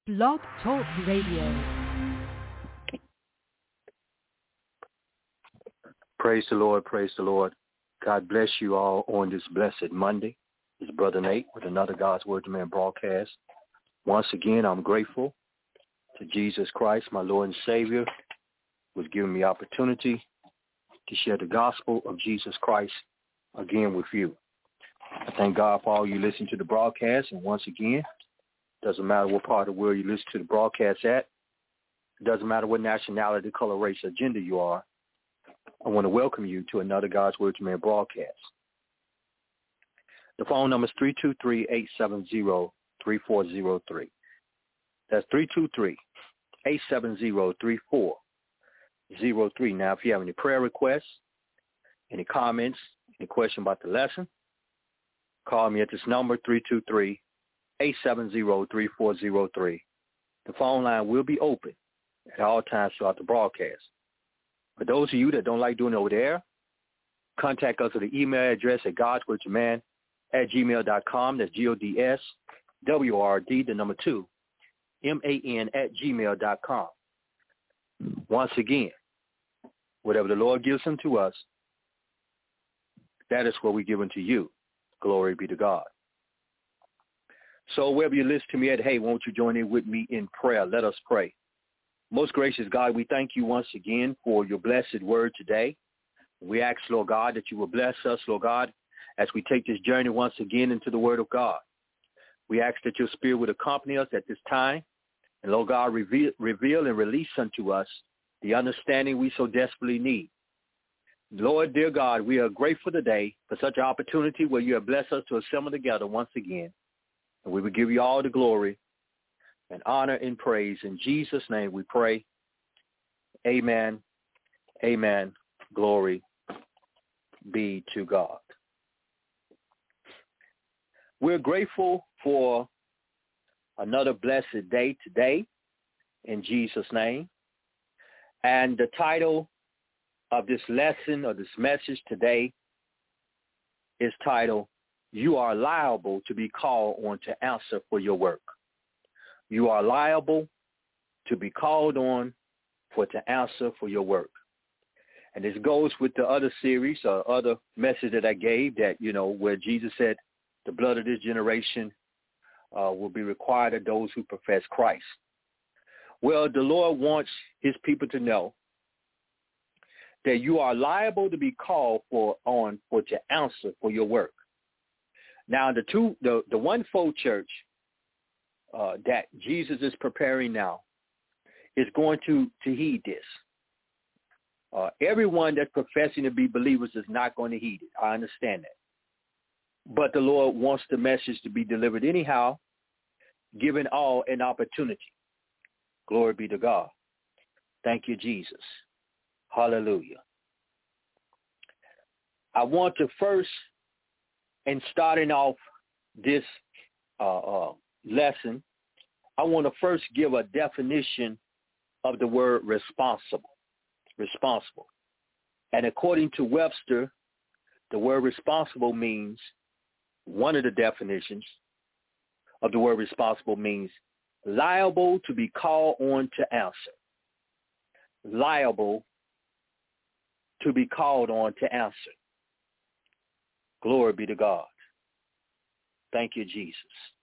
Blog Talk Radio. Praise the Lord, praise the Lord. God bless you all on this blessed Monday. It's Brother Nate with another God's Word to Man broadcast. Once again, I'm grateful to Jesus Christ, my Lord and Savior, who has given me opportunity to share the gospel of Jesus Christ again with you. I thank God for all you listen to the broadcast. And once again, doesn't matter what part of the world you listen to the broadcast at. It doesn't matter what nationality, color, race, or gender you are. I want to welcome you to another God's Word to Man broadcast. The phone number is 323-870-3403. That's 323-870-3403. Now, if you have any prayer requests, any comments, any question about the lesson, call me at this number, 323-870-3403. The phone line will be open at all times throughout the broadcast. For those of you that don't like doing it over there, contact us at the email address at godswordtoman@gmail.com. That's GODSWRD, the number 2, MAN@gmail.com. Once again, whatever the Lord gives unto us, that is what we give unto you. Glory be to God. So wherever you listen to me at, hey, won't you join in with me in prayer? Let us pray. Most gracious God, we thank you once again for your blessed word today. We ask, Lord God, that you will bless us, Lord God, as we take this journey once again into the word of God. We ask that your spirit would accompany us at this time. And, Lord God, reveal and release unto us the understanding we so desperately need. Lord, dear God, we are grateful today for such an opportunity where you have blessed us to assemble together once again. And we will give you all the glory and honor and praise. In Jesus' name we pray. Amen. Amen. Glory be to God. We're grateful for another blessed day today in Jesus' name. And the title of this lesson or this message today is titled, You Are Liable to be Called on to Answer for Your Work. You are liable to be called on to answer for your work. And this goes with the other series or other message that I gave that, where Jesus said the blood of this generation will be required of those who profess Christ. Well, the Lord wants his people to know that you are liable to be called to answer for your work. Now, the one-fold church that Jesus is preparing now is going to heed this. Everyone that's professing to be believers is not going to heed it. I understand that. But the Lord wants the message to be delivered anyhow, giving all an opportunity. Glory be to God. Thank you, Jesus. Hallelujah. I want to first, in starting off this lesson, I want to first give a definition of the word responsible. Responsible. And according to Webster, the word responsible means, one of the definitions of the word responsible means liable to be called on to answer. Liable to be called on to answer. Glory be to God. Thank you, Jesus.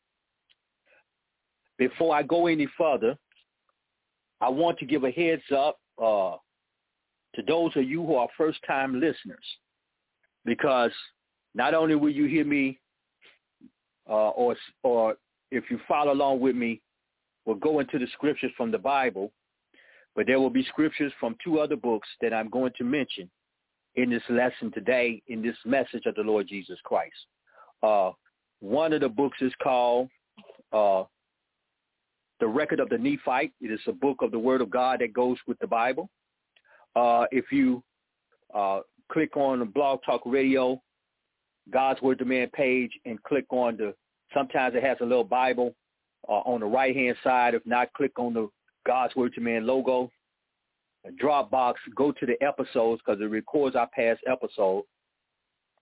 Before I go any further, I want to give a heads up to those of you who are first-time listeners, because not only will you hear me, or if you follow along with me, we'll go into the scriptures from the Bible, but there will be scriptures from 2 other books that I'm going to mention in this lesson today, in this message of the Lord Jesus Christ. One of the books is called The Record of the Nephite. It is a book of the Word of God that goes with the Bible. If you click on the Blog Talk Radio, God's Word to Man page, and click on sometimes it has a little Bible on the right-hand side. If not, click on the God's Word to Man logo. A Dropbox, go to the episodes because it records our past episode.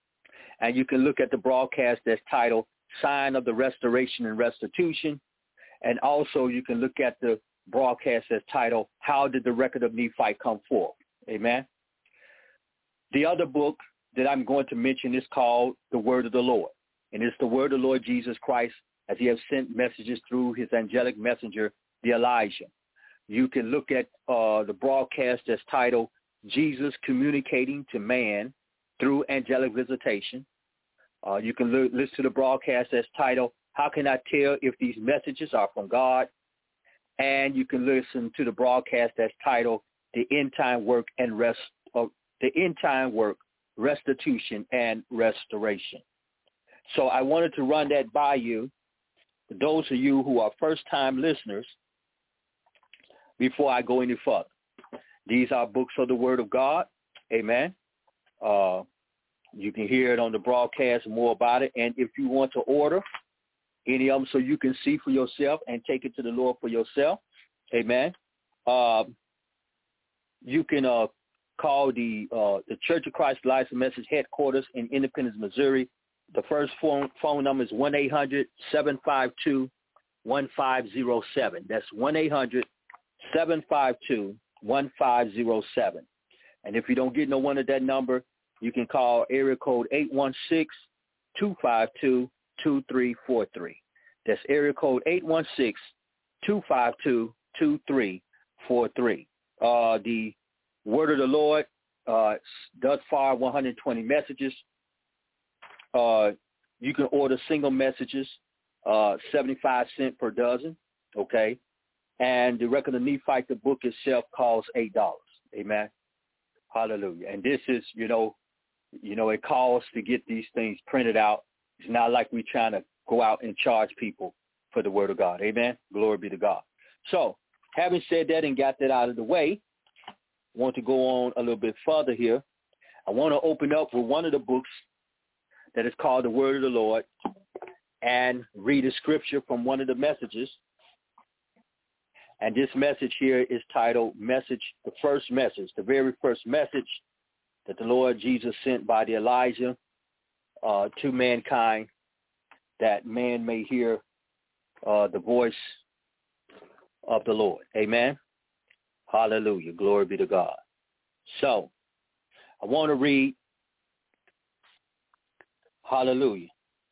And you can look at the broadcast that's titled Sign of the Restoration and Restitution. And also you can look at the broadcast as titled, How Did the Record of Nephi Come Forth? Amen. The other book that I'm going to mention is called The Word of the Lord. And it's the word of the Lord Jesus Christ as he has sent messages through his angelic messenger, the Elijah. You can look at the broadcast as titled, Jesus Communicating to Man Through Angelic Visitation. You can listen to the broadcast as titled, How Can I Tell If These Messages Are From God? And you can listen to the broadcast as titled, The End Time Work and Restitution and Restoration. So I wanted to run that by you, for those of you who are first-time listeners, before I go any further. These are books of the Word of God. Amen. You can hear it on the broadcast more about it. And if you want to order any of them so you can see for yourself and take it to the Lord for yourself, amen, you can call the Church of Christ Lives and Message headquarters in Independence, Missouri. The first phone number is 1-800-752-1507. That's 1-800-752-1507. And if you don't get no one at that number, you can call area code 816-252-2343. That's area code 816-252-2343. The Word of the Lord, thus far 120 messages. You can order single messages, 75 cents per dozen, okay? And the Record of Nephi, the book itself, costs $8. Amen. Hallelujah. And this is, it costs to get these things printed out. It's not like we're trying to go out and charge people for the Word of God. Amen. Glory be to God. So, having said that and got that out of the way, I want to go on a little bit further here. I want to open up with one of the books that is called The Word of the Lord and read a scripture from one of the messages. And this message here is titled the first message, the very first message that the Lord Jesus sent by the Elijah to mankind, that man may hear the voice of the Lord. Amen. Hallelujah. Glory be to God. So I want to read, hallelujah.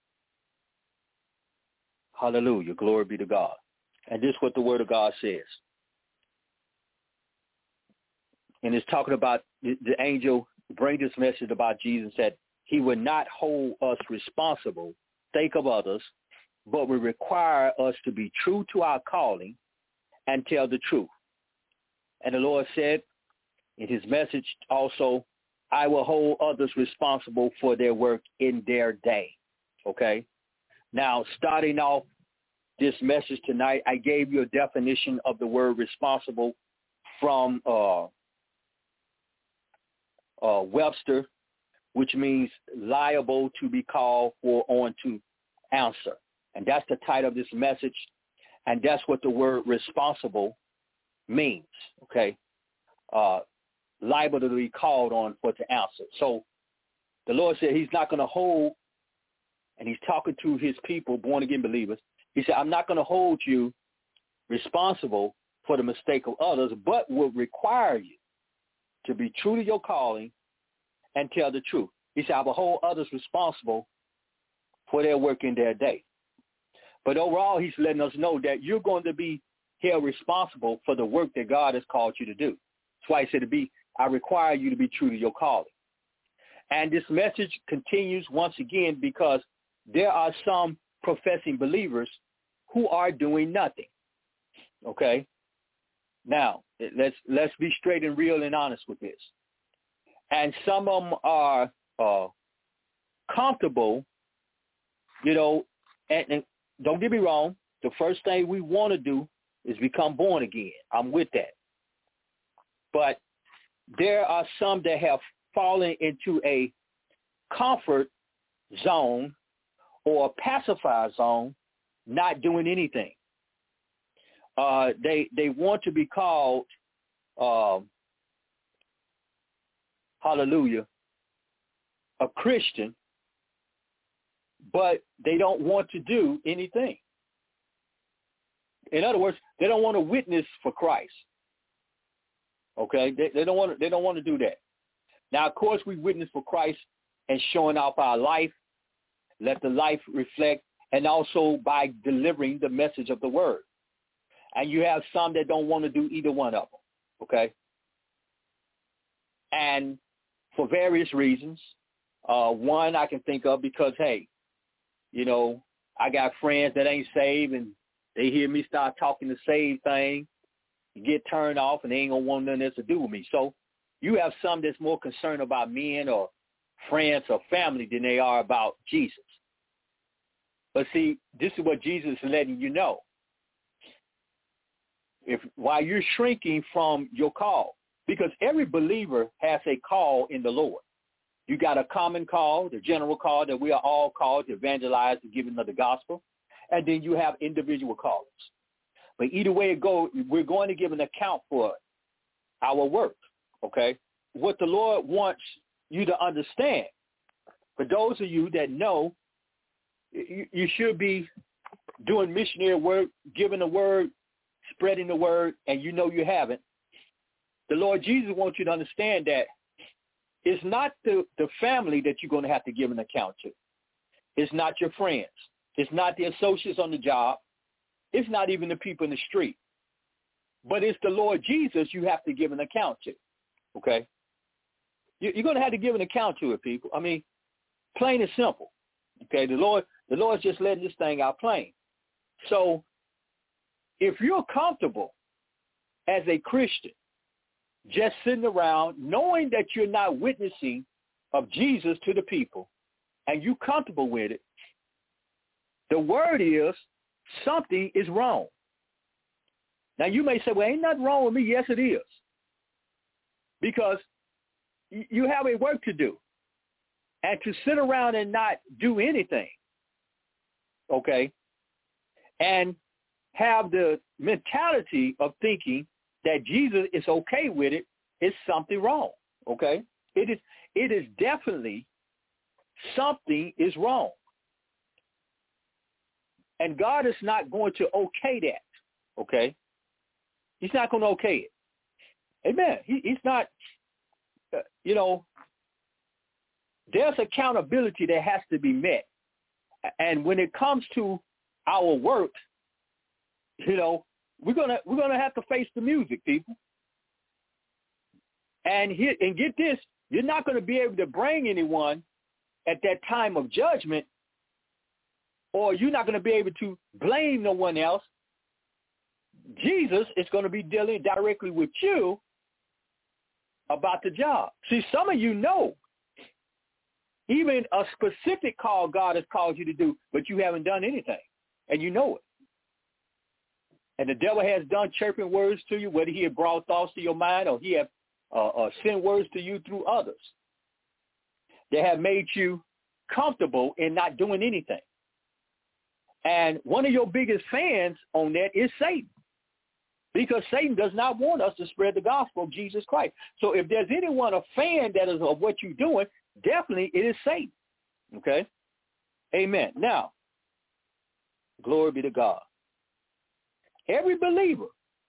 Hallelujah. Glory be to God. And this is what the Word of God says. And it's talking about the angel bring this message about Jesus, that he would not hold us responsible, think of others, but will require us to be true to our calling and tell the truth. And the Lord said in his message also, I will hold others responsible for their work in their day. Okay? Now, starting off this message tonight, I gave you a definition of the word responsible from Webster, which means liable to be called for on to answer. And that's the title of this message. And that's what the word responsible means, okay? Liable to be called on for to answer. So the Lord said he's not going to hold, and he's talking to his people, born-again believers. He said, I'm not going to hold you responsible for the mistake of others, but will require you to be true to your calling and tell the truth. He said, I will hold others responsible for their work in their day. But overall, he's letting us know that you're going to be held responsible for the work that God has called you to do. That's why he said I require you to be true to your calling. And this message continues once again because there are some professing believers who are doing nothing. Okay? Now, let's be straight and real and honest with this. And some of them are comfortable, and don't get me wrong, the first thing we want to do is become born again. I'm with that. But there are some that have fallen into a comfort zone or a pacifier zone, not doing anything. They want to be called, hallelujah, a Christian, but they don't want to do anything. In other words, they don't want to witness for Christ. Okay, they don't want to do that. Now, of course, we witness for Christ and showing off our life, let the life reflect, and also by delivering the message of the word. And you have some that don't want to do either one of them. Okay, and for various reasons. One I can think of because, hey, you know, I got friends that ain't saved and they hear me start talking the same thing, get turned off, and they ain't going to want nothing else to do with me. So you have some that's more concerned about men or friends or family than they are about Jesus. But see, this is what Jesus is letting you know. While you're shrinking from your call, because every believer has a call in the Lord. You got a common call, the general call that we are all called to evangelize the giving of the gospel. And then you have individual callings. But either way it goes, we're going to give an account for our work, okay? What the Lord wants you to understand, for those of you that know, you should be doing missionary work, giving the word, spreading the word, and you know you haven't. The Lord Jesus wants you to understand that it's not the family that you're going to have to give an account to. It's not your friends. It's not the associates on the job. It's not even the people in the street. But it's the Lord Jesus you have to give an account to, okay? You're going to have to give an account to it, people. I mean, plain and simple, okay? The Lord's just letting this thing out plain. So if you're comfortable as a Christian, just sitting around knowing that you're not witnessing of Jesus to the people and you're comfortable with it, the word is something is wrong. Now you may say, well, ain't nothing wrong with me. Yes, it is. Because you have a work to do. And to sit around and not do anything, okay, and have the mentality of thinking that Jesus is okay with it, is something wrong, okay? It is definitely something is wrong. And God is not going to okay that, okay? He's not going to okay it. Amen. He's not, there's accountability that has to be met. And when it comes to our work, we're gonna have to face the music, people. And get this, you're not going to be able to bring anyone at that time of judgment, or you're not going to be able to blame no one else. Jesus is going to be dealing directly with you about the job. See, some of you know even a specific call God has called you to do, but you haven't done anything, and you know it. And the devil has done chirping words to you, whether he had brought thoughts to your mind or he have sent words to you through others. They have made you comfortable in not doing anything. And one of your biggest fans on that is Satan, because Satan does not want us to spread the gospel of Jesus Christ. So if there's anyone, a fan that is of what you're doing, definitely it is Satan. Okay? Amen. Now, glory be to God. Every believer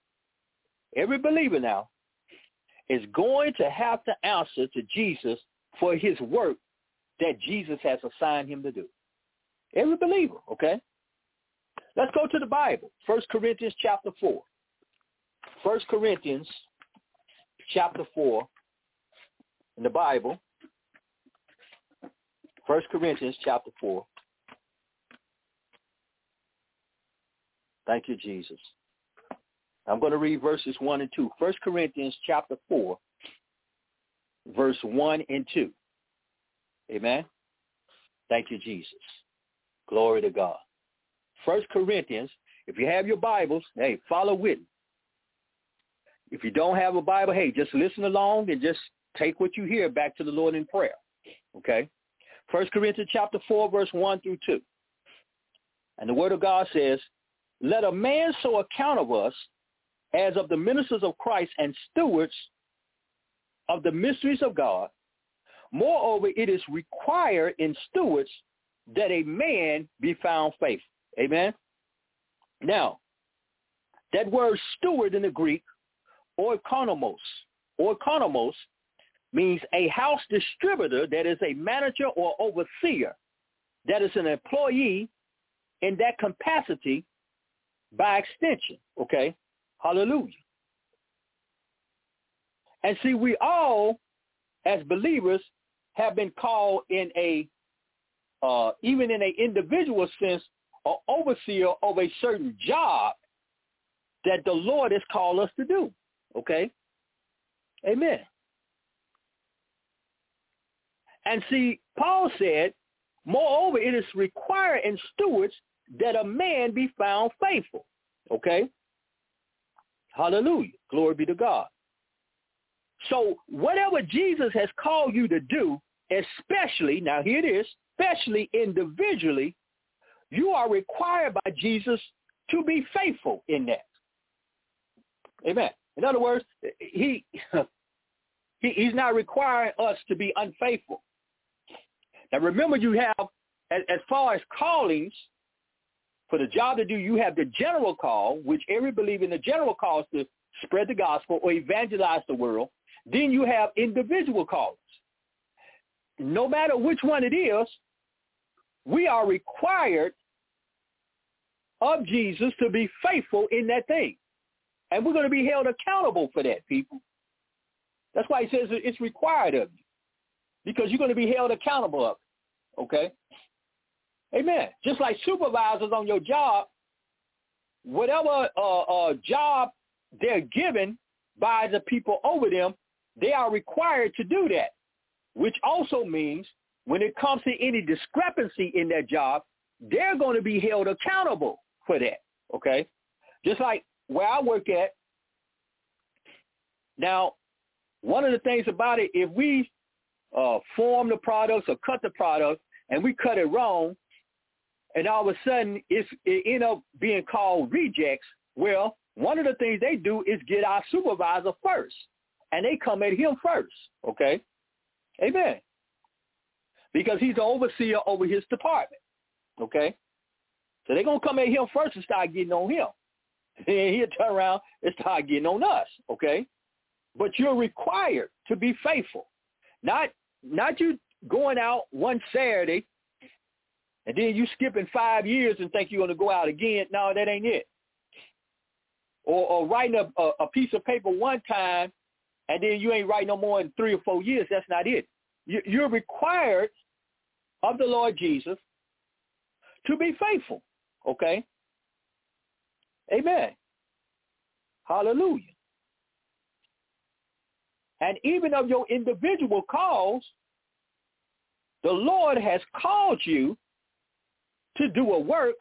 now is going to have to answer to Jesus for his work that Jesus has assigned him to do. Every believer, okay? Let's go to the Bible. 1 Corinthians chapter 4. 1 Corinthians chapter 4 in the Bible. 1 Corinthians chapter 4. Thank you, Jesus. I'm going to read verses 1 and 2. 1 Corinthians chapter 4, verse 1 and 2. Amen. Thank you, Jesus. Glory to God. 1 Corinthians, if you have your Bibles, hey, follow with me. If you don't have a Bible, hey, just listen along and just take what you hear back to the Lord in prayer. Okay? 1 Corinthians chapter 4, verse 1 through 2. And the word of God says, let a man so account of us as of the ministers of Christ and stewards of the mysteries of God. Moreover, it is required in stewards that a man be found faithful. Amen. Now, That word steward in the Greek, oikonomos, means a house distributor that is a manager or overseer, that is an employee in that capacity by extension, okay? Hallelujah. And see, we all, as believers, have been called in a, even in an individual sense, an overseer of a certain job that the Lord has called us to do, okay? Amen. And see, Paul said, moreover, it is required in stewards that a man be found faithful, okay? Hallelujah. Glory be to God. So whatever Jesus has called you to do, especially, now here it is, especially individually, you are required by Jesus to be faithful in that. Amen. In other words, he's not requiring us to be unfaithful. Now remember, you have, as far as callings, for the job to do, you have the general call, which every believer in the general call is to spread the gospel or evangelize the world. Then you have individual callings. No matter which one it is, we are required of Jesus to be faithful in that thing. And we're going to be held accountable for that, people. That's why he says it's required of you, because you're going to be held accountable of it, okay? Amen. Just like supervisors on your job, whatever job they're given by the people over them, they are required to do that, which also means when it comes to any discrepancy in their job, they're going to be held accountable for that, okay? Just like where I work at. Now, one of the things about it, if we form the products or cut the product and we cut it wrong, and all of a sudden it end up being called rejects, well, one of the things they do is get our supervisor first, and they come at him first, okay? Amen. Because he's the overseer over his department, okay? So they're going to come at him first and start getting on him. And he'll turn around and start getting on us, okay? But you're required to be faithful. Not you going out one Saturday and then you skipping 5 years and think you're going to go out again. No, that ain't it. Or writing a piece of paper one time and then you ain't writing no more in 3 or 4 years. That's not it. You're required of the Lord Jesus to be faithful, okay? Amen. Hallelujah. And even of your individual calls, the Lord has called you to do a work,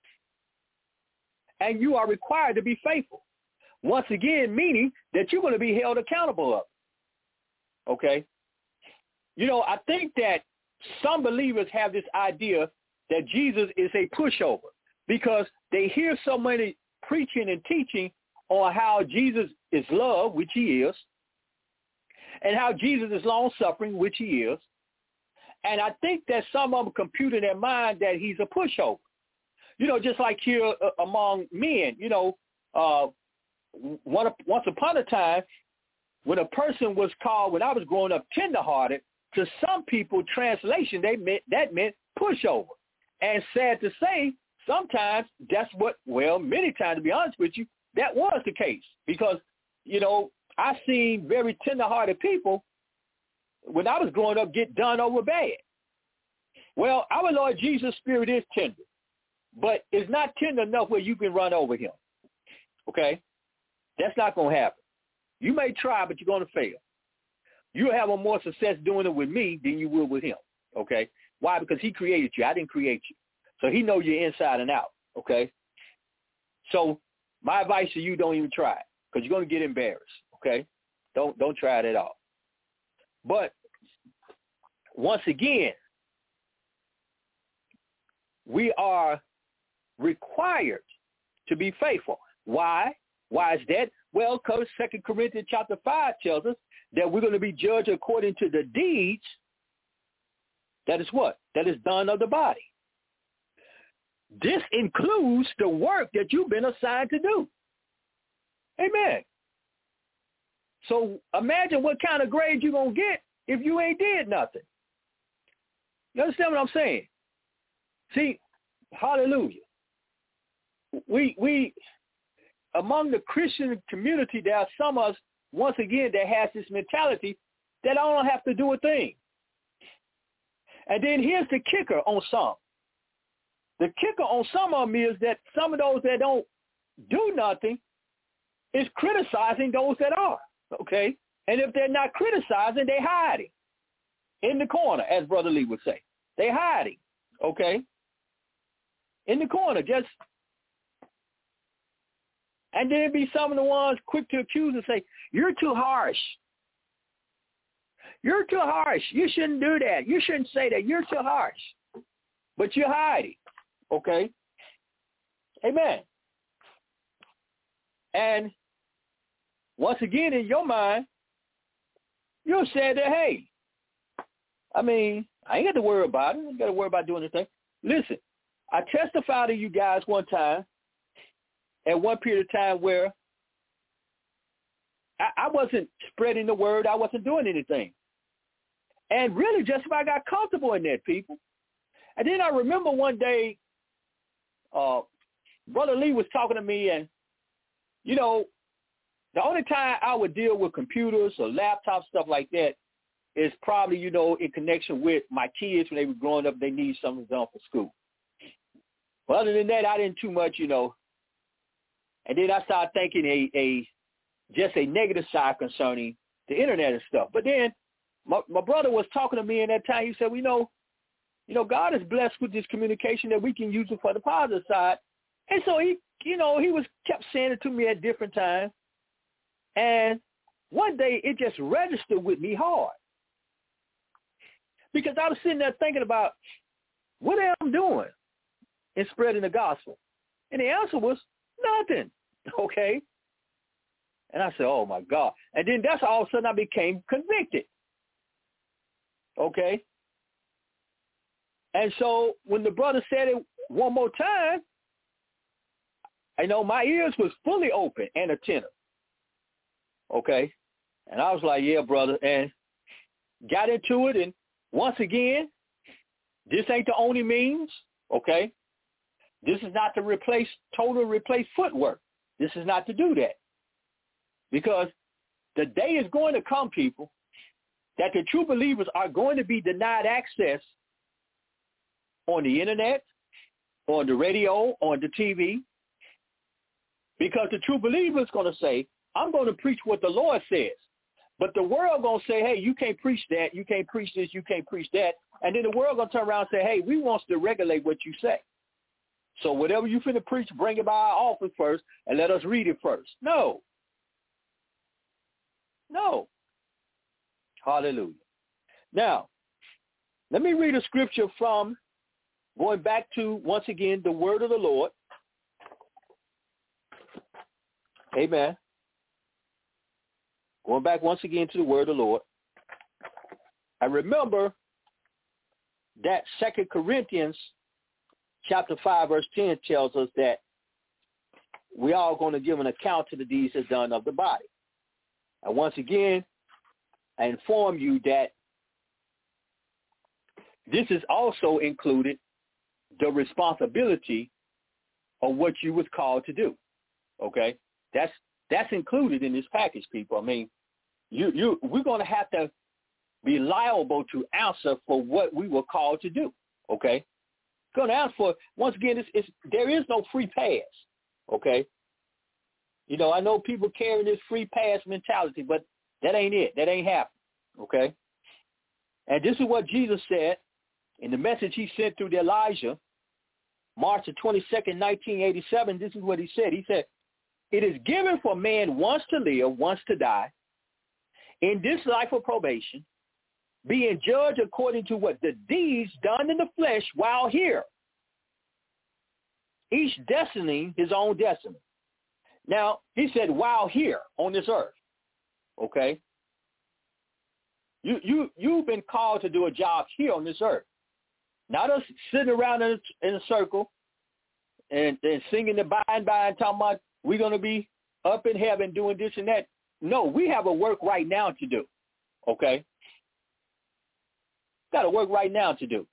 and you are required to be faithful. Once again, meaning that you're going to be held accountable of it. Okay? You know, I think that some believers have this idea that Jesus is a pushover because they hear so many preaching and teaching on how Jesus is love, which he is, and how Jesus is long-suffering, which he is. And I think that some of them compute in their mind that he's a pushover. You know, just like here among men, you know, once upon a time, when a person was called, when I was growing up, tenderhearted, to some people, translation, that meant pushover. And sad to say, sometimes that's what, well, many times, to be honest with you, that was the case. Because, you know, I seen very tenderhearted people when I was growing up get done over bad. Well, our Lord Jesus' spirit is tender, but it's not tender enough where you can run over him. Okay? That's not going to happen. You may try, but you're going to fail. You'll have more success doing it with me than you will with him. Okay? Why? Because he created you. I didn't create you. So he knows you inside and out. Okay? So my advice to you, don't even try it because you're going to get embarrassed. Okay? Don't try it at all. But once again, we are required to be faithful. Why? Why is that? Well, because 2 Corinthians chapter 5 tells us that we're going to be judged according to the deeds. That is what? That is done of the body. This includes the work that you've been assigned to do. Amen. So imagine what kind of grade you're going to get if you ain't did nothing. You understand what I'm saying? See, hallelujah. We among the Christian community, there are some of us, once again, that has this mentality that I don't have to do a thing. And then here's the kicker on some. The kicker on some of them is that some of those that don't do nothing is criticizing those that are, okay? And if they're not criticizing, they're hiding in the corner, as Brother Lee would say. They're hiding, okay? In the corner, just... And then be some of the ones quick to accuse and say, you're too harsh. You're too harsh. You shouldn't do that. You shouldn't say that. You're too harsh. But you're hiding. Okay? Amen. And once again, in your mind, you'll say that, hey, I mean, I ain't got to worry about it. I ain't got to worry about doing anything. Listen, I testified to you guys one time, at one period of time where I wasn't spreading the word. I wasn't doing anything. And really just about got comfortable in that, people. And then I remember one day, Brother Lee was talking to me, and, you know, the only time I would deal with computers or laptops, stuff like that, is probably, you know, in connection with my kids when they were growing up, they need something done for school. But other than that, I didn't too much, you know. And then I started thinking just a negative side concerning the internet and stuff. But then my brother was talking to me in that time. He said, well, you know, God is blessed with this communication that we can use it for the positive side. And so he kept saying it to me at different times. And one day it just registered with me hard. Because I was sitting there thinking about what am I doing in spreading the gospel? And the answer was nothing. Okay? And I said, oh, my God. And then that's all of a sudden I became convicted. Okay? And so when the brother said it one more time, I know my ears was fully open and attentive. Okay? And I was like, yeah, brother. And got into it. And once again, this ain't the only means. Okay? This is not to totally replace footwork. This is not to do that. Because the day is going to come, people, that the true believers are going to be denied access on the internet, on the radio, on the TV, because the true believer is going to say, I'm going to preach what the Lord says. But the world going to say, hey, you can't preach that, you can't preach this, you can't preach that. And then the world going to turn around and say, hey, we want to regulate what you say. So whatever you finna preach, bring it by our office first and let us read it first. No. Hallelujah. Now, let me read a scripture from, going back to, once again, the word of the Lord. Amen. Going back once again to the word of the Lord. I remember that 2 Corinthians chapter 5, verse 10 tells us that we are going to give an account to the deeds that's done of the body. And once again, I inform you that this is also included the responsibility of what you was called to do. Okay? That's included in this package, people. I mean, we're going to have to be liable to answer for what we were called to do. Okay? Going to ask for, once again, there is no free pass. Okay? You know, I know people carry this free pass mentality, but that ain't it. That ain't happening. Okay? And this is what Jesus said in the message he sent through to Elijah, March the 22nd, 1987. This is what he said. He said, it is given for man once to live, once to die, in this life of probation, being judged according to what the deeds done in the flesh while here, each destining his own destiny. Now, he said, while here on this earth, okay? You've been called to do a job here on this earth. Not us sitting around in a circle and singing the by and by and talking about we're going to be up in heaven doing this and that. No, we have a work right now to do, okay? Got a work right now to do.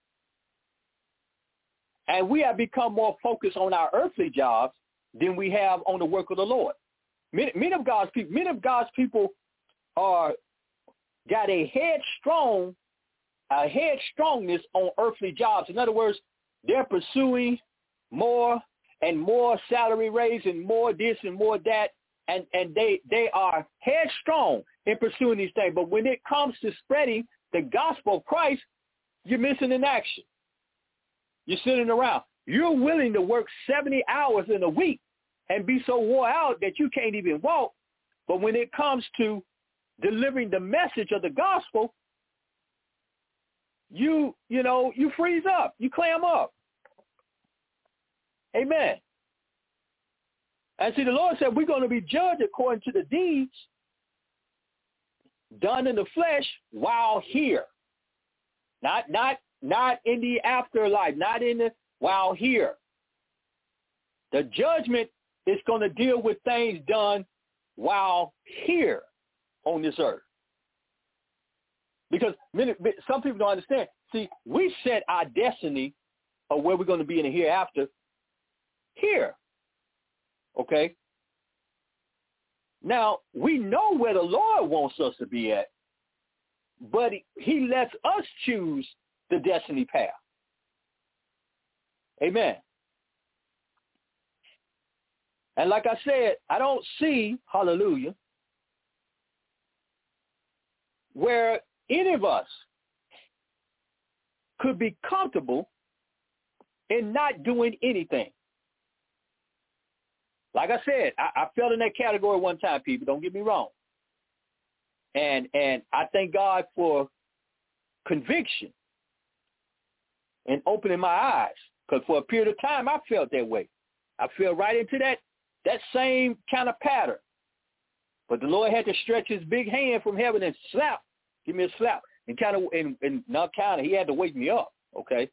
And we have become more focused on our earthly jobs than we have on the work of the Lord. Many of God's people are got a headstrongness on earthly jobs. In other words, they're pursuing more and more salary raise and more this and more that, and they are headstrong in pursuing these things. But when it comes to spreading the gospel of Christ, you're missing in action. You're sitting around. You're willing to work 70 hours in a week and be so wore out that you can't even walk. But when it comes to delivering the message of the gospel, you freeze up. You clam up. Amen. And see, the Lord said we're going to be judged according to the deeds done in the flesh while here. Not in the afterlife, while here. The judgment is going to deal with things done while here on this earth. Because some people don't understand. See, we set our destiny of where we're going to be in the hereafter here. Okay? Now, we know where the Lord wants us to be at, but he lets us choose the destiny path. Amen. And like I said, I don't see, hallelujah, where any of us could be comfortable in not doing anything. Like I said, I fell in that category one time, people. Don't get me wrong. And I thank God for conviction and opening my eyes, because for a period of time I felt that way. I fell right into that same kind of pattern. But the Lord had to stretch his big hand from heaven and give me a slap, and he had to wake me up, okay?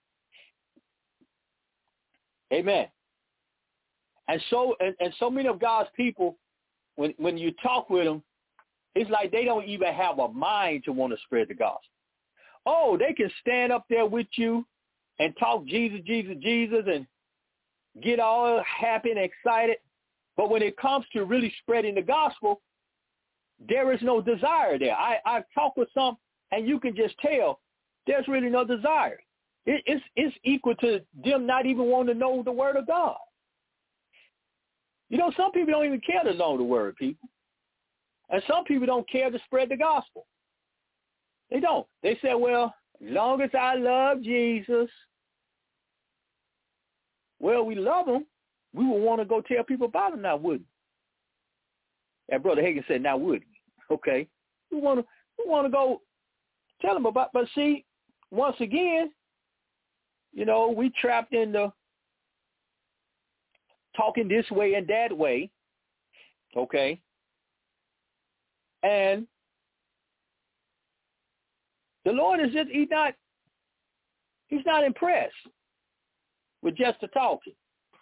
Amen. And so many of God's people, when you talk with them, it's like they don't even have a mind to want to spread the gospel. Oh, they can stand up there with you and talk Jesus, Jesus, Jesus, and get all happy and excited. But when it comes to really spreading the gospel, there is no desire there. I've talked with some, and you can just tell there's really no desire. It's equal to them not even wanting to know the word of God. You know, some people don't even care to know the word, people. And some people don't care to spread the gospel. They don't. They say, well, as long as I love Jesus, well, we love him. We would want to go tell people about him now, wouldn't we? And Brother Hagin said, now would we? Okay. We want to go tell them about, but see, once again, you know, we trapped in the talking this way and that way, okay? And the Lord is just, he's not impressed with just the talking.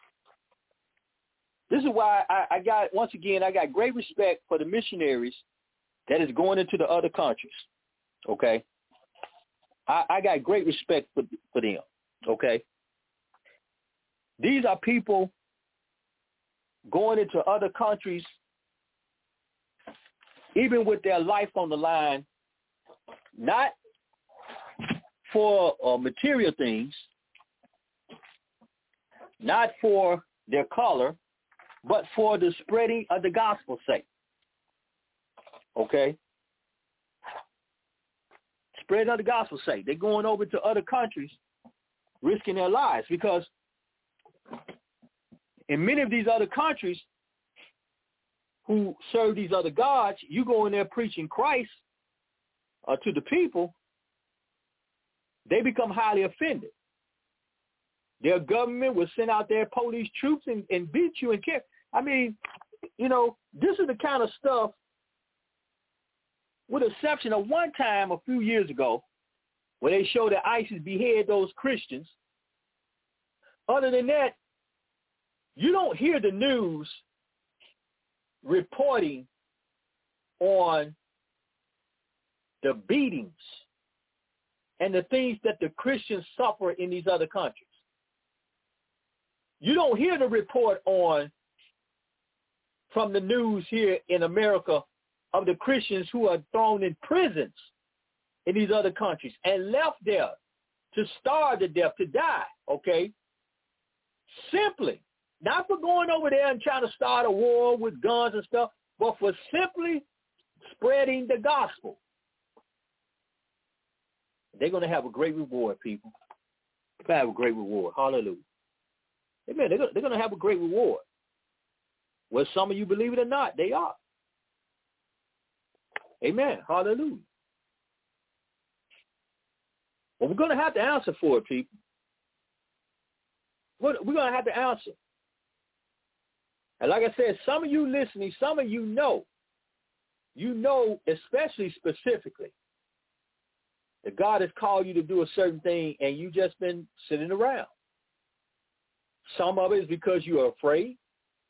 This is why I got great respect for the missionaries that is going into the other countries, okay? I got great respect for them, okay? These are people going into other countries, even with their life on the line, not for material things, not for their color, but for the spreading of the gospel's sake. Okay? Spreading of the gospel's sake. They're going over to other countries, risking their lives, because in many of these other countries who serve these other gods, you go in there preaching Christ to the people, they become highly offended. Their government will send out their police troops and beat you and kill. I mean, you know, this is the kind of stuff, with the exception of one time a few years ago where they showed that ISIS beheaded those Christians. Other than that, you don't hear the news reporting on the beatings and the things that the Christians suffer in these other countries. You don't hear the report from the news here in America of the Christians who are thrown in prisons in these other countries and left there to starve to death, to die, okay? Simply, not for going over there and trying to start a war with guns and stuff, but for simply spreading the gospel. They're going to have a great reward, people. They're going to have a great reward. Hallelujah. Amen. They're going to have a great reward. Whether some of you believe it or not, they are. Amen. Hallelujah. Well, we're going to have to answer for it, people. We're going to have to answer. And like I said, some of you listening, some of you know especially specifically, that God has called you to do a certain thing and you just been sitting around. Some of it is because you are afraid.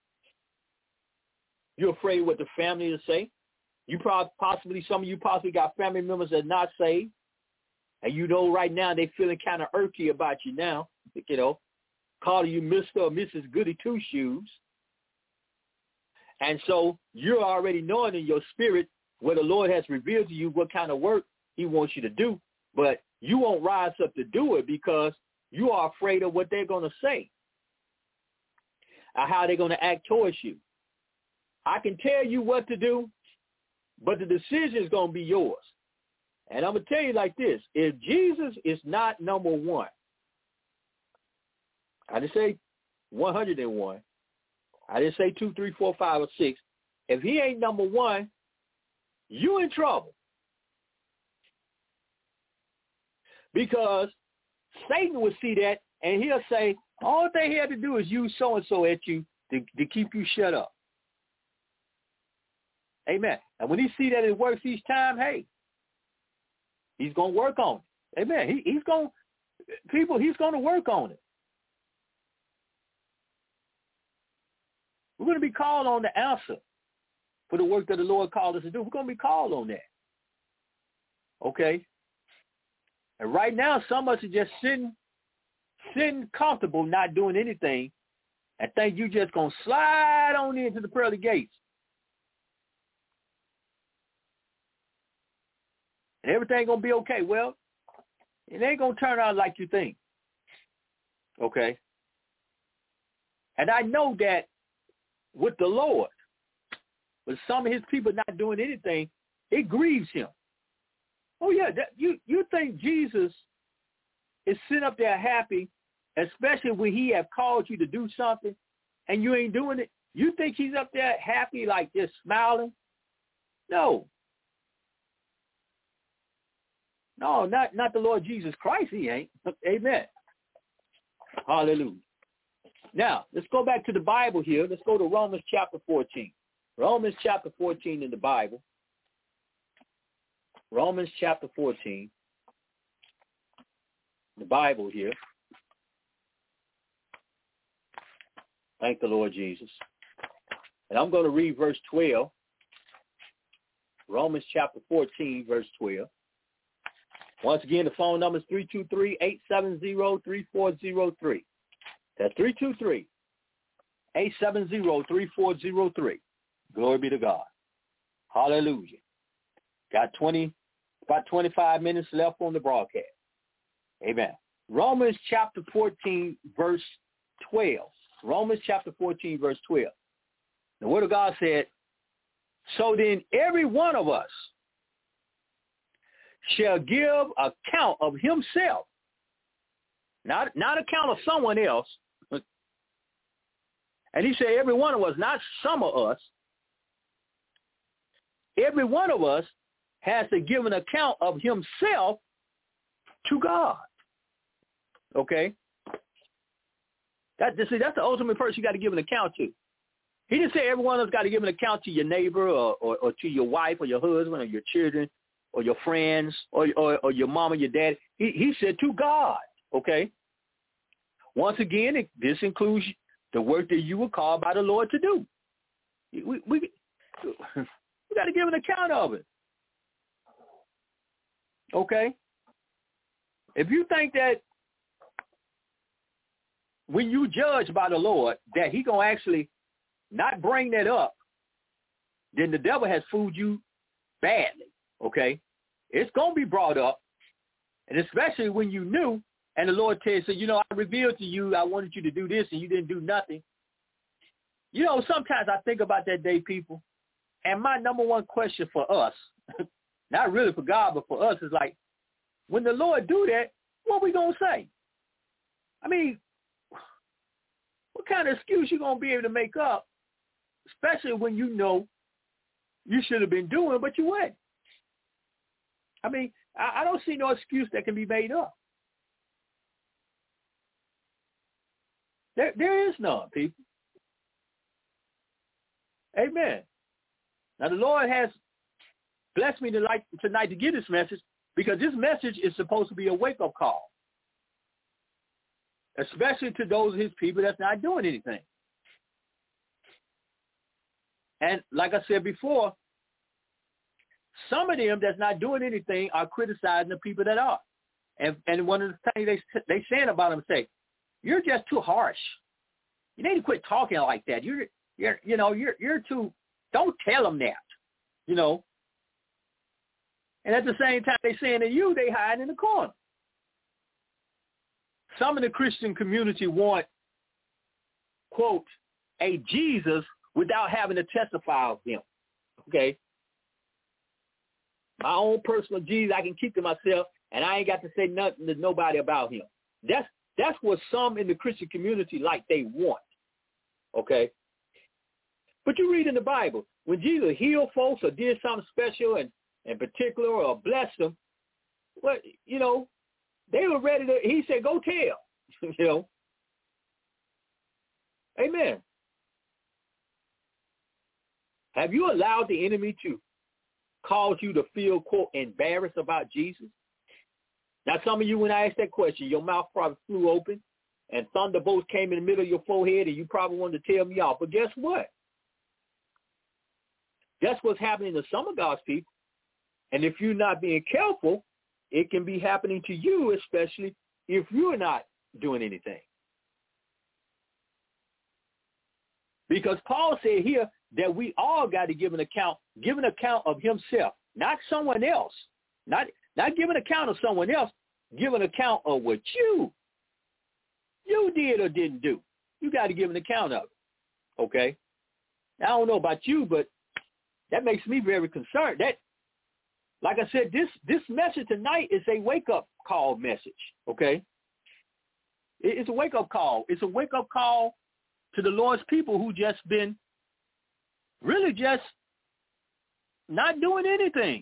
You're afraid what the family will say. Some of you possibly got family members that are not saved. And you know right now they're feeling kind of irky about you now, calling you Mr. or Mrs. Goody Two-Shoes. And so you're already knowing in your spirit where the Lord has revealed to you what kind of work he wants you to do. But you won't rise up to do it because you are afraid of what they're going to say or how they're going to act towards you. I can tell you what to do, but the decision is going to be yours. And I'm going to tell you like this. If Jesus is not number one, I didn't say 101. I didn't say 2, 3, 4, 5, or 6. If he ain't number one, you in trouble. Because Satan will see that, and he'll say, all they had to do is use so-and-so at you to keep you shut up. Amen. And when he see that it works each time, hey, he's going to work on it. Amen. He's going to work on it. We're going to be called on to answer for the work that the Lord called us to do. We're going to be called on that. Okay? And right now, some of us are just sitting comfortable, not doing anything, and think you're just going to slide on into the pearly gates. And everything going to be okay. Well, it ain't going to turn out like you think. Okay? And I know that with the Lord, with some of his people not doing anything, it grieves him. Oh, yeah, you think Jesus is sitting up there happy, especially when he have called you to do something and you ain't doing it? You think he's up there happy, like just smiling? No. No, not the Lord Jesus Christ, he ain't. Amen. Hallelujah. Now, let's go back to the Bible here. Let's go to Romans chapter 14. Romans chapter 14 in the Bible. Romans chapter 14. The Bible here. Thank the Lord Jesus. And I'm going to read verse 12. Romans chapter 14, verse 12. Once again, the phone number is 323-870-3403. That's 323-870-3403. Glory be to God. Hallelujah. Got about 25 minutes left on the broadcast. Amen. Romans chapter 14, verse 12. Romans chapter 14, verse 12. The word of God said, so then every one of us shall give account of himself, not account of someone else. And he said every one of us, not some of us. Every one of us has to give an account of himself to God. Okay? That's the ultimate person you got to give an account to. He didn't say every one of us got to give an account to your neighbor or to your wife or your husband or your children or your friends or your mom or your dad. He said to God. Okay? Once again, this includes the work that you were called by the Lord to do. We got to give an account of it. Okay? If you think that when you judge by the Lord that he going to actually not bring that up, then the devil has fooled you badly, okay? It's going to be brought up, and especially when you knew, and the Lord tells you, I revealed to you, I wanted you to do this, and you didn't do nothing. Sometimes I think about that day, people, and my number one question for us, not really for God, but for us, is like, when the Lord do that, what we going to say? I mean, what kind of excuse you going to be able to make up, especially when you know you should have been doing, but you weren't? I mean, I don't see no excuse that can be made up. There is none, people. Amen. Now, the Lord has blessed me tonight to give this message, because this message is supposed to be a wake-up call, especially to those of his people that's not doing anything. And like I said before, some of them that's not doing anything are criticizing the people that are. And one of the things they saying about them, say, you're just too harsh. You need to quit talking like that. You're too, don't tell them that, And at the same time they saying to you, they hide in the corner. Some of the Christian community want, quote, a Jesus without having to testify of him. Okay? My own personal Jesus, I can keep to myself, and I ain't got to say nothing to nobody about him. That's what some in the Christian community like they want. Okay? But you read in the Bible, when Jesus healed folks or did something special and particular or blessed them, well, they were ready to, he said, go tell, Amen. Have you allowed the enemy to cause you to feel, quote, embarrassed about Jesus? Now, some of you, when I asked that question, your mouth probably flew open and thunderbolts came in the middle of your forehead and you probably wanted to tell me off. But guess what? That's what's happening to some of God's people. And if you're not being careful, it can be happening to you, especially if you're not doing anything. Because Paul said here that we all got to give an account of himself, not someone else. Not give an account of someone else, give an account of what you did or didn't do. You got to give an account of it. Okay? Now, I don't know about you, but that makes me very concerned. That, like I said, this message tonight is a wake-up call message, okay? It's a wake-up call. It's a wake-up call to the Lord's people who just been really just not doing anything.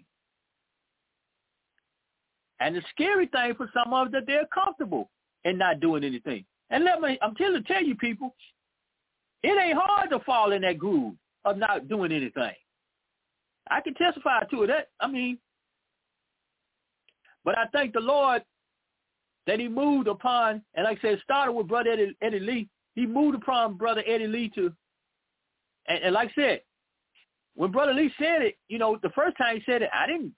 And the scary thing for some of them, that they're comfortable in not doing anything. And I'm here to tell you, people, it ain't hard to fall in that groove of not doing anything. I can testify to it. But I thank the Lord that he moved upon, and like I said, it started with Brother Eddie Lee. He moved upon Brother Eddie Lee and like I said, when Brother Lee said it, the first time he said it, I didn't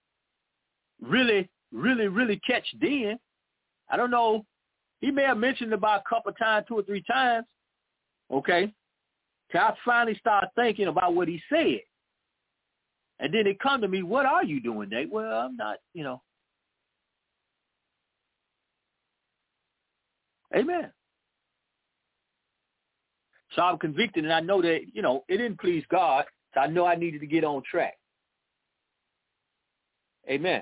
really catch then. I don't know. He may have mentioned it about a couple of times, 2 or 3 times. Okay. So I finally started thinking about what he said. And then it come to me, what are you doing, Nate? Well, I'm not, Amen. So I'm convicted, and I know that, it didn't please God, so I know I needed to get on track. Amen.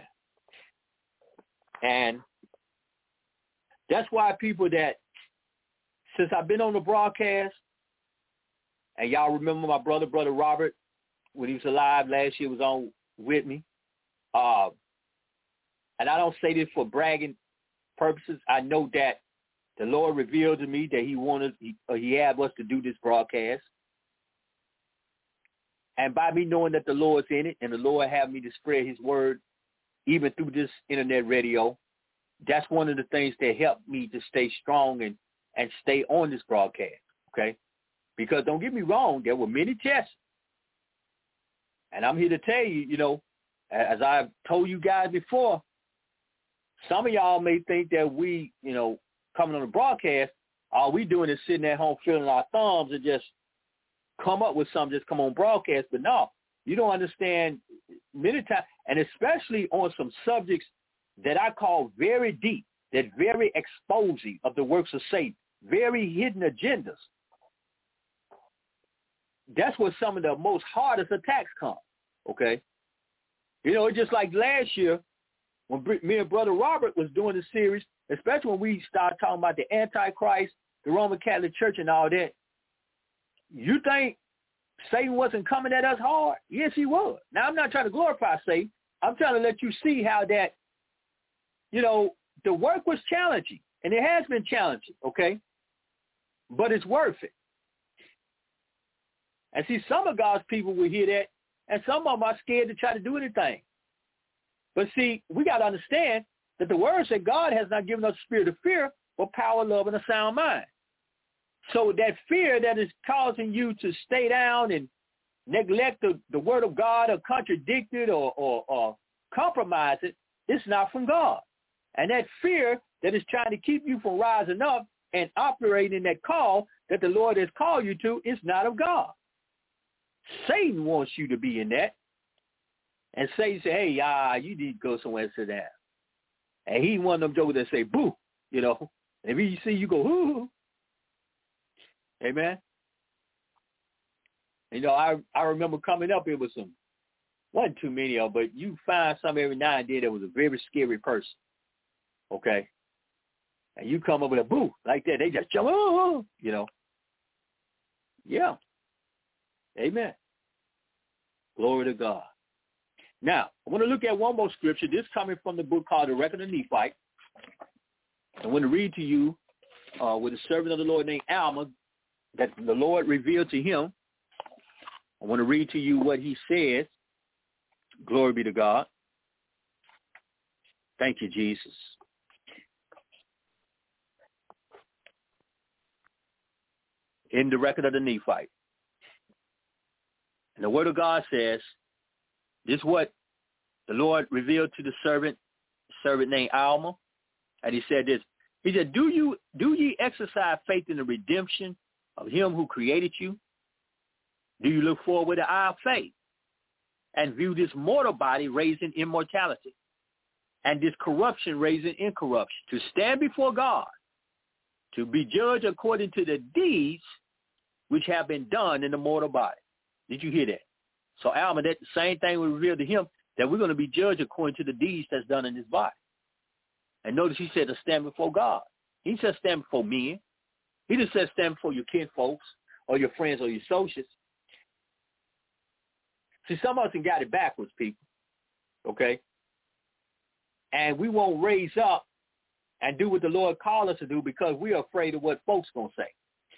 And that's why people that, since I've been on the broadcast, and y'all remember my brother Robert, when he was alive last year, was on with me. And I don't say this for bragging purposes. I know that the Lord revealed to me that he had us to do this broadcast. And by me knowing that the Lord's in it and the Lord had me to spread his word, even through this internet radio, that's one of the things that helped me to stay strong and stay on this broadcast, okay? Because don't get me wrong, there were many tests. And I'm here to tell you, you know, as I've told you guys before, some of y'all may think that we, you know, coming on the broadcast, all we doing is sitting at home feeling our thumbs and just come up with something, just come on broadcast. But no, you don't understand many times, and especially on some subjects that I call very deep, that very exposing of the works of Satan, very hidden agendas. That's where some of the most hardest attacks come, okay? You know, it's just like last year when me and Brother Robert was doing the series, especially when we started talking about the Antichrist, the Roman Catholic Church and all that. You think Satan wasn't coming at us hard? Yes, he was. Now, I'm not trying to glorify Satan. I'm trying to let you see how that, you know, the work was challenging, and it has been challenging, okay? But it's worth it. And see, some of God's people will hear that, and some of them are scared to try to do anything. But see, we got to understand that the word said God has not given us a spirit of fear, but power, love, and a sound mind. So that fear that is causing you to stay down and neglect the word of God or contradict it or compromise it, it's not from God. And that fear that is trying to keep you from rising up and operating in that call that the Lord has called you to is not of God. Satan wants you to be in that. And Satan say, hey, you need to go somewhere and sit down. And he one of them jokers that say, boo, you know. And if you see you go, hoo. Amen. You know, I remember coming up, it was wasn't too many of them, but you find some every now and then that was a very scary person. Okay. And you come up with a boo like that, they just jump, you know. Yeah. Amen. Glory to God. Now, I want to look at one more scripture. This coming from the book called The Record of Nephi. I want to read to you with a servant of the Lord named Alma that the Lord revealed to him. I want to read to you what he says. Glory be to God. Thank you, Jesus. In the Record of the Nephite. And the word of God says, this is what the Lord revealed to the servant named Alma. And he said this. He said, do ye exercise faith in the redemption of him who created you? Do you look forward with the eye of faith and view this mortal body raising immortality and this corruption raising incorruption, to stand before God, to be judged according to the deeds which have been done in the mortal body? Did you hear that? So Alma, that the same thing was revealed to him, that we're going to be judged according to the deeds that's done in this body. And notice he said to stand before God. He said stand before men. He just said stand before your kinfolks or your friends or your associates. See, some of us got it backwards, people, okay? And we won't raise up and do what the Lord called us to do because we're afraid of what folks going to say.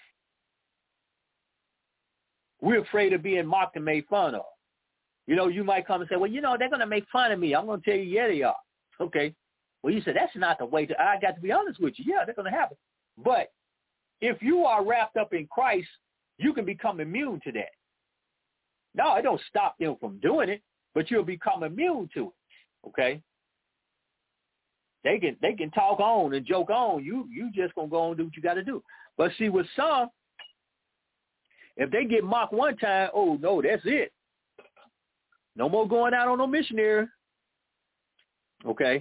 We're afraid of being mocked and made fun of. You know, you might come and say, well, you know, they're going to make fun of me. I'm going to tell you, yeah, they are. Okay. Well, you said, that's not the way to, I got to be honest with you. Yeah, they're going to happen. But if you are wrapped up in Christ, you can become immune to that. No, it don't stop them from doing it, but you'll become immune to it. Okay. They can talk on and joke on. You just going to go on and do what you got to do. But see, with some, if they get mocked one time, oh, no, that's it. No more going out on no missionary. Okay.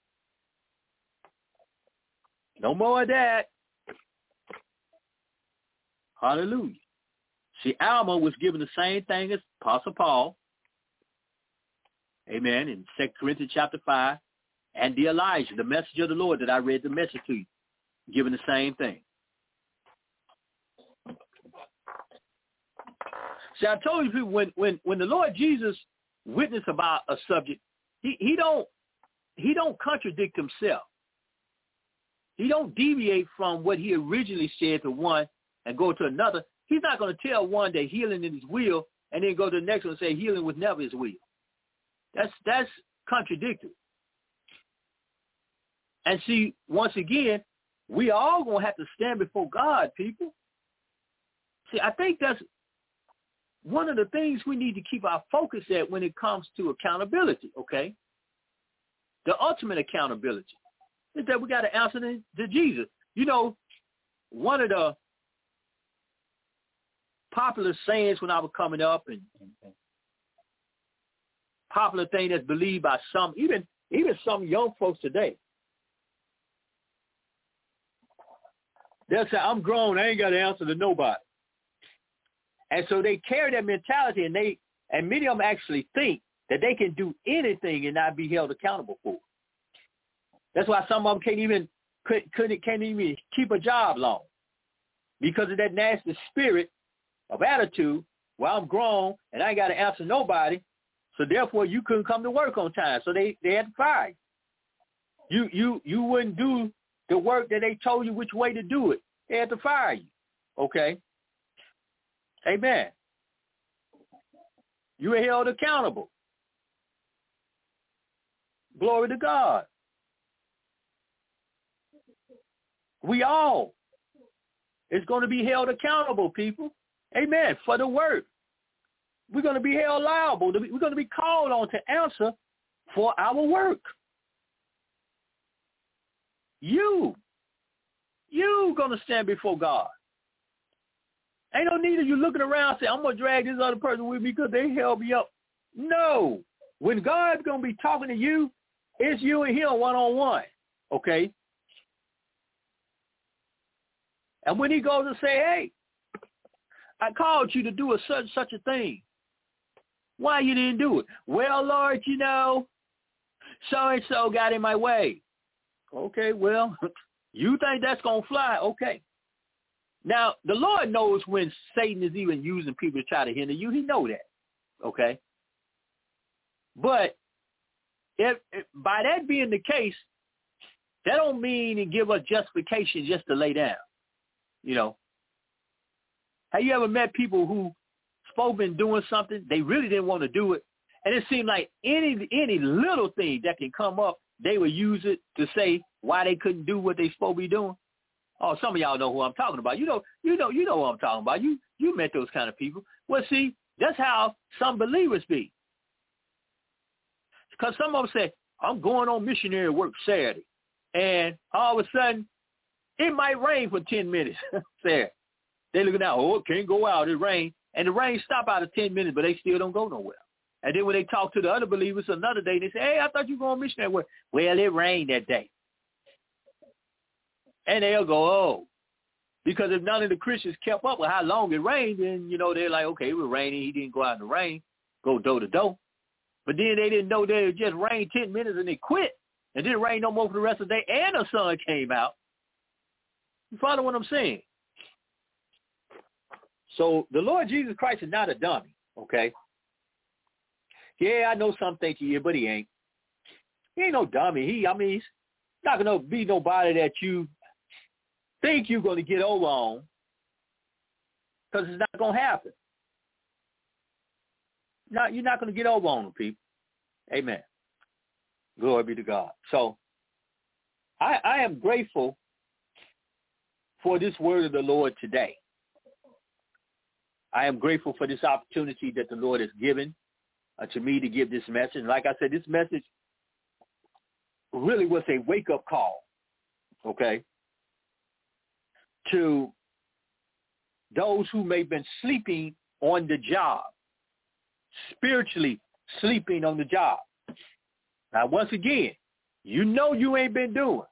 No more of that. Hallelujah. See, Alma was given the same thing as Apostle Paul. Amen. In 2 Corinthians chapter 5. And the Elijah, the message of the Lord that I read the message to you, given the same thing. See, I told you people, when the Lord Jesus witnessed about a subject, he don't contradict himself. He don't deviate from what he originally said to one and go to another. He's not going to tell one that healing is his will and then go to the next one and say healing was never his will. That's contradictory. And see, once again, we all going to have to stand before God, people. See, I think that's one of the things we need to keep our focus at when it comes to accountability, okay, the ultimate accountability, is that we got to answer to Jesus. You know, one of the popular sayings when I was coming up and popular thing that's believed by some, even some young folks today, they'll say, I'm grown, I ain't got to answer to nobody. And so they carry that mentality, and many of them actually think that they can do anything and not be held accountable for it. That's why some of them can't even keep a job long, because of that nasty spirit of attitude. Well, I'm grown and I ain't got to answer nobody, so therefore you couldn't come to work on time. So they had to fire you. You wouldn't do the work that they told you which way to do it. They had to fire you. Okay. Amen. You were held accountable. Glory to God. We all is going to be held accountable, people. Amen. For the work. We're going to be held liable. We're going to be called on to answer for our work. You going to stand before God. Ain't no need of you looking around and saying, I'm going to drag this other person with me because they held me up. No. When God's going to be talking to you, it's you and him one-on-one. Okay? And when he goes and say, hey, I called you to do such a thing. Why you didn't do it? Well, Lord, you know, so-and-so got in my way. Okay, well, you think that's going to fly? Okay. Now, the Lord knows when Satan is even using people to try to hinder you. He knows that. Okay. But if by that being the case, that don't mean to give us justification just to lay down. You know, have you ever met people who supposed been doing something, they really didn't want to do it, and it seemed like any little thing that can come up, they would use it to say why they couldn't do what they supposed to be doing? Oh, some of y'all know who I'm talking about. You know what I'm talking about. You met those kind of people. Well, see, that's how some believers be. Because some of them say, I'm going on missionary work Saturday, and all of a sudden, it might rain for 10 minutes. Saturday. They looking out, oh, it can't go out, it rain. And the rain stop out of 10 minutes, but they still don't go nowhere. And then when they talk to the other believers another day, they say, hey, I thought you were going missionary work. Well, it rained that day. And they'll go, oh. Because if none of the Christians kept up with how long it rained, then, they're like, okay, it was raining. He didn't go out in the rain, go door to door. But then they didn't know that it just rained 10 minutes and they quit. And didn't rain no more for the rest of the day, and the sun came out. You follow what I'm saying? So the Lord Jesus Christ is not a dummy, okay? Yeah, I know some think he is, but he ain't. He ain't no dummy. He's not going to be nobody that you think you're going to get over on, because it's not going to happen. No, you're not going to get over on them, people. Amen. Glory be to God. So I am grateful for this word of the Lord today. I am grateful for this opportunity that the Lord has given to me to give this message. And like I said, this message really was a wake-up call, okay, to those who may have been sleeping on the job, spiritually sleeping on the job. Now, once again, you ain't been doing.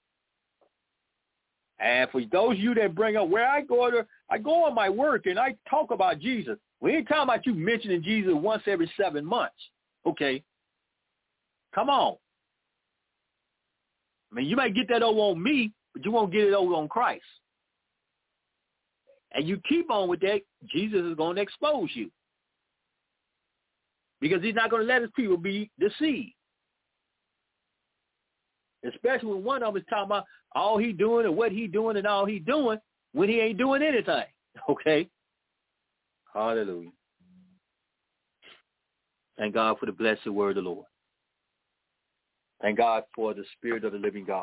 And for those of you that bring up where I go on my work and I talk about Jesus. We ain't talking about you mentioning Jesus once every 7 months. Okay. Come on. I mean, you might get that over on me, but you won't get it over on Christ. And you keep on with that, Jesus is going to expose you. Because he's not going to let his people be deceived. Especially when one of them is talking about all he doing and what he doing and all he doing when he ain't doing anything. Okay? Hallelujah. Thank God for the blessed word of the Lord. Thank God for the Spirit of the living God.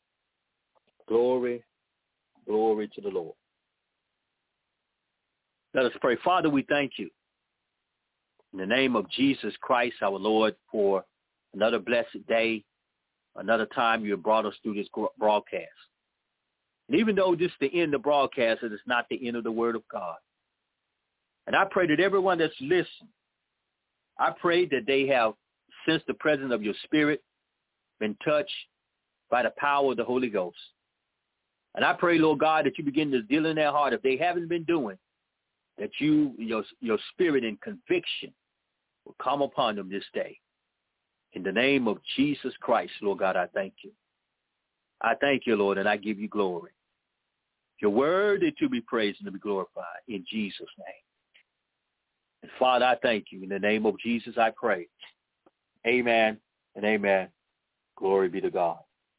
Glory, glory to the Lord. Let us pray. Father, we thank you in the name of Jesus Christ, our Lord, for another blessed day, another time you have brought us through this broadcast. And even though this is the end of the broadcast, it is not the end of the word of God. And I pray that everyone that's listening, I pray that they have sensed the presence of your spirit, been touched by the power of the Holy Ghost. And I pray, Lord God, that you begin to deal in their heart. If they haven't been doing, that your spirit and conviction will come upon them this day. In the name of Jesus Christ, Lord God, I thank you. I thank you, Lord, and I give you glory. Your word is to be praised and to be glorified in Jesus' name. And Father, I thank you. In the name of Jesus, I pray. Amen and amen. Glory be to God.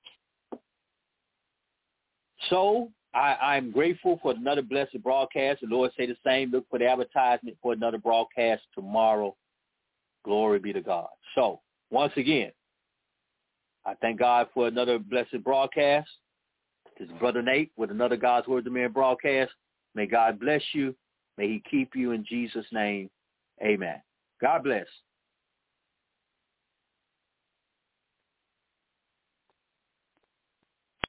So I'm grateful for another blessed broadcast. The Lord say the same. Look for the advertisement for another broadcast tomorrow. Glory be to God. So once again, I thank God for another blessed broadcast. This is Brother Nate with another God's Word to Man broadcast. May God bless you. May he keep you in Jesus' name. Amen. God bless.